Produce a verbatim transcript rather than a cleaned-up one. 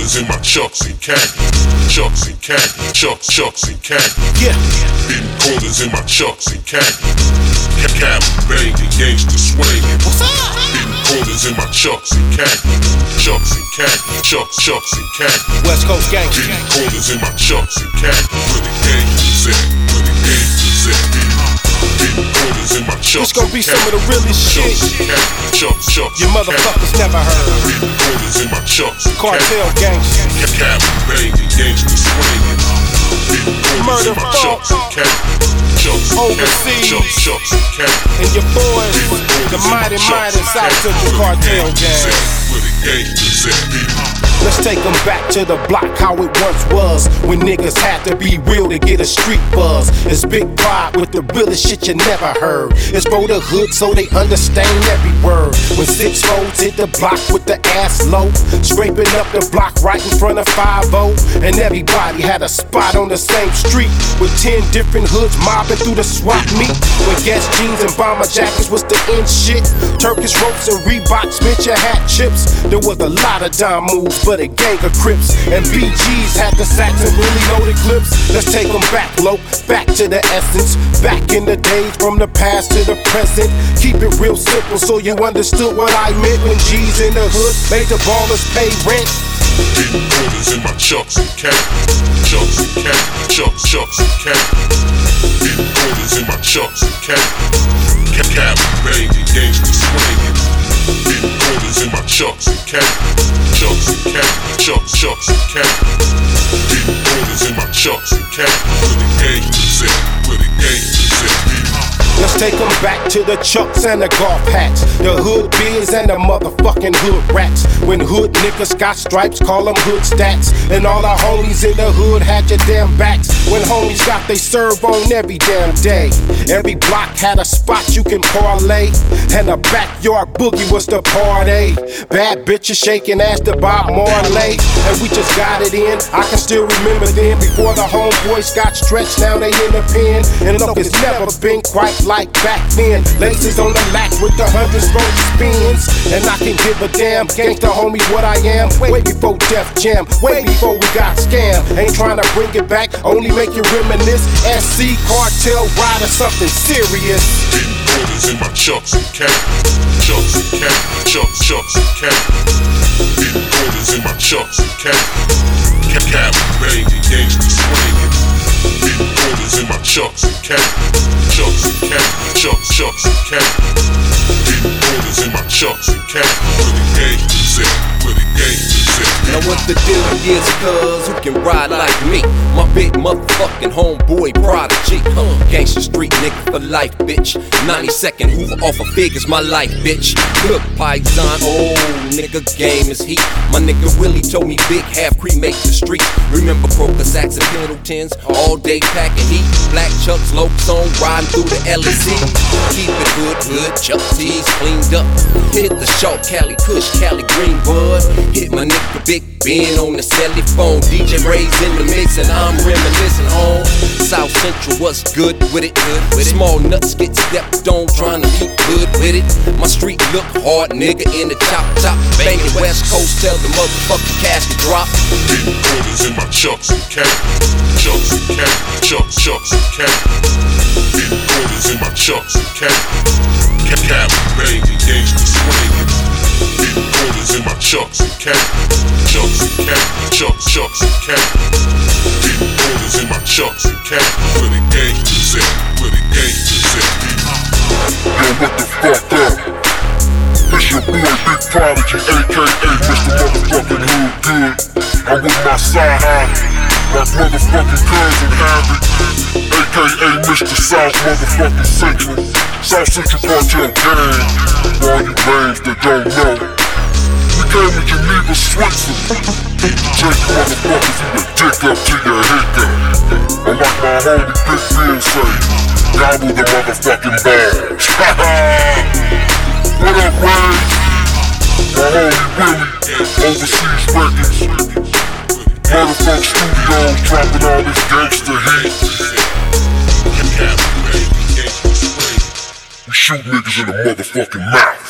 quarters in my chucks and khakis. Chucks and khakis, chucks, chucks and khakis. Yeah. Beating quarters in my chucks and khakis. Cap banging, gangsta swinging. What's up? Beating quarters in my chucks and khakis. Chucks and khakis, chucks, chucks and khakis. West Coast gangsta. Beating quarters in my chucks and khakis. Where the gangsters at? Where the gangsters at? Beating quarters in my chucks. This gon' be some of the realest shit Chucks, chucks, you motherfuckers never heard. Beating quarters in my chucks. Cartel gangsta. Cap banging, gangsta swinging. Murder fuck. Overseas. And your boys, the mighty, mighty South Central Cartel gang. Where the gangsters at? Let's take them back to the block, how it once was, when niggas had to be real to get a street buzz. It's Big Pride with the realest shit you never heard. It's for the hood so they understand every word. When six folds hit the block with the ass low, scraping up the block right in front of five oh. And everybody had a spot on the same street, with ten different hoods mobbing through the swap meet. When Guess jeans and bomber jackets was the end shit, Turkish ropes and Reeboks meant you had chips. There was a lot of dime moves, but a gang of Crips and B Gs had the sacks and really loaded clips. Let's take them back low, back to the essence, back in the days from the past to the present. Keep it real simple so you understood what I meant when G's in the hood made the ballers pay rent. Beating quarters in my chucks and khakis. Chucks and khakis, chucks, chucks and khakis. Beating quarters in my chucks and khakis. Cap banging, gangsta swinging. Beating quarters in my chucks and khakis. Chucks and khakis, chucks, chucks and khakis. Beating quarters in my chucks and khakis. Where the gangsters at? Where the gangsters at? Let's take them back to the Chucks and the golf hats, the hood biz and the motherfucking hood rats. When hood niggas got stripes, call them hood stats. And all our homies in the hood had your damn backs. When homies got they serve on every damn day. Every block had a spot you can parlay, and the backyard boogie was the party. Bad bitches shaking ass to Bob Marley, and we just got it in. I can still remember then, before the homeboys got stretched, now they in the pen. And look, it's never been quite like back then. Laces on the lack with the hundred stroke spins, and I can give a damn gangsta homie what I am. Way before Def Jam, way before we got scammed. Ain't trying to bring it back, only make you reminisce. S C Cartel Rider, something serious. Beating quarters in my chucks and khakis. Chucks and khakis, chucks, chucks and khakis. Beating quarters in my chucks and khakis. Cap banging, gangsta swinging. Beating quarters in my chucks and khakis. Chucks and khakis, chucks, chucks and khakis. Beating quarters in my chucks and khakis. Where the gangsters at? Where the gangsters at? Now what the deal is, cuz who can ride like me? My big motherfucking homeboy Prodigy. uh, Gangsta street nigga for life, bitch. ninety-second Hoover off of figures, my life, bitch. Look, Paisan, oh nigga, game is heat. My nigga Willie told me big half cremate the street. Remember Croker Sacks and Pendletons, all day packing heat. Black Chucks, Lokes on, riding through the L S C. Keep it hood, hood, Chuck T's cleaned up. Hit the Shaw, Cali, Kush, Cali, Greenwood. Hit my nigga Big Ben on the celly phone. D J Ray's in the mix and I'm reminiscing on South Central was good with it. Good with Small it. Nuts get stepped on, trying to keep good with it. My street look hard, nigga in the chop top. Banging West Coast, tell the motherfucking cash to drop. Beating quarters in my chucks and khakis. Chucks and khakis, chucks, chucks and khakis. Beating quarters in my chucks and khakis. Cap banging, gangsta swinging. Beating quarters in my chucks and khakis. Chucks and khakis, chucks, chucks and khakis. Beating quarters in my chucks and khakis. Where the gangsters at? Where the gangsters at? Yo, what the fuck up? It's your boy Big Prodigy, aka Mister Motherfucking Hood Good. I'm with my side high, my motherfucking cousin Harry, aka Mister South Motherfucking Central, South Central Cartel Gang. For all you lames that don't know, we came to Geneva, Switzerland, to take you motherfuckers from your dick up to your hiccup. Or like my homie Big Ben say, gobble the motherfucking balls. What up, Ray? My homie Willie, Overseas Records, Motherfuck Studios, dropping all this gangsta heat. We shoot niggas in the motherfucking mouth.